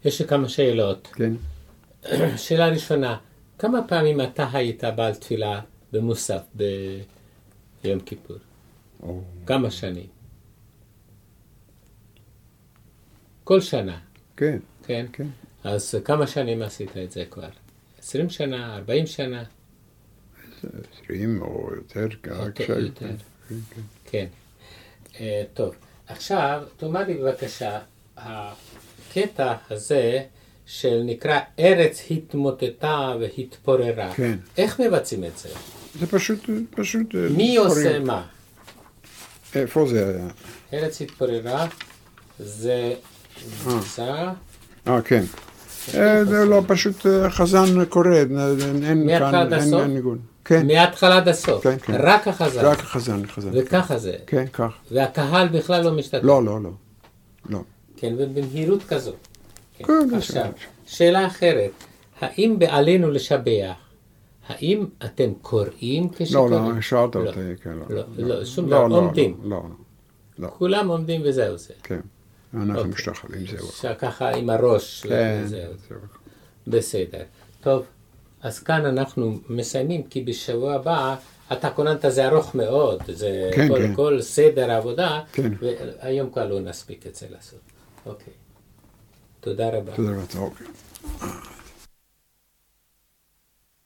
יש לי כמה שאלות. כן. שאלה ראשונה, כמה פעמים אתה היית בעל תפילה במוסף ביום כיפור? כמה שנים? כל שנה. כן. כן? כן. אז כמה שנים עשית את זה כבר? 20 שנה, 40 שנה? 20 או יותר. יותר. כן. טוב, עכשיו תאמר לי בבקשה, הקטע הזה של נקרא ארץ התמוטטה והתפוררה, כן. איך מבצעים את זה? זה פשוט מי עושה מה? איפה זה היה? ארץ התפוררה זה נמצא... כן. זה לא פשוט חזן קורא, מהתחלה עד הסוף? אין ניגון. כן. מההתחלה עד הסוף? כן, כן. רק החזן? רק החזן. וככה זה? כן, כך. והקהל בכלל לא משתתף? לא. כן, ובמהירות כזו. כן, עכשיו, שאלה אחרת, האם בעלינו לשבח, האם אתם קוראים כשקוראים? לא, שאלת אותי, כן, לא, שום דבר, עומדים. לא. כולם עומדים וזהו זה. כן, אנחנו משתחווים, זהו. ככה עם הראש כן, וזהו. בסדר. טוב, אז כאן אנחנו מסיימים, כי בשבוע הבא, אתה כוננת זה ארוך מאוד, זה כל סדר העבודה, והיום כבר לא נספיק את זה לעשות. אוקיי. תודה רבה. תודה רבה.